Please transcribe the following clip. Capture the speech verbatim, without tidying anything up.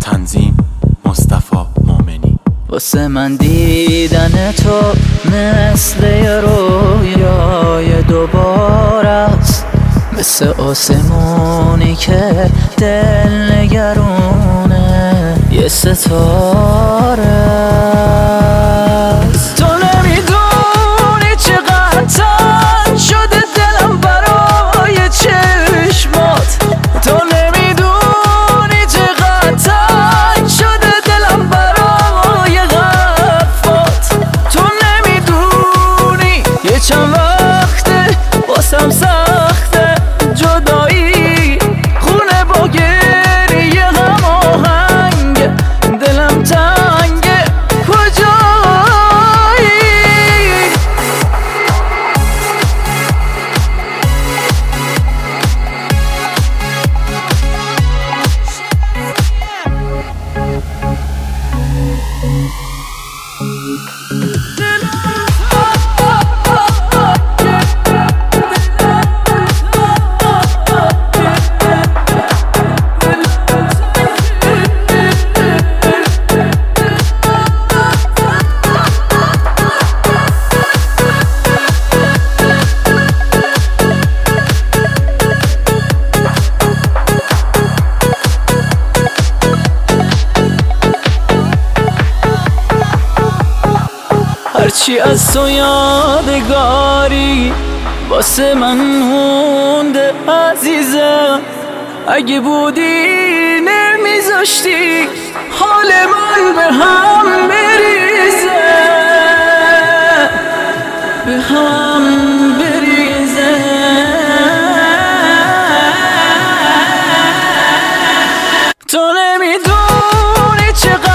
تنظیم مصطفی مومنی. واسه من دیدن تو مثل یه رویای دوباره است، مثل آسمونی که دل نگرونه یه ستاره است. تو نمیدونی چقدر تنگ شده دلم برای چشمات، تو نمیدونی چقدر تنگ شده دلم برای غفات، تو نمیدونی یه چند وقته واسم سخته جدایی، خونه با گریه غم آهنگ دلم تنگه کجایی. هرچی از تو یادگاری واسه من مونده عزیزم، اگه بودی نمیذاشتی حال من به هم بریزه، به هم بریزه. تو نمیدونی چقدر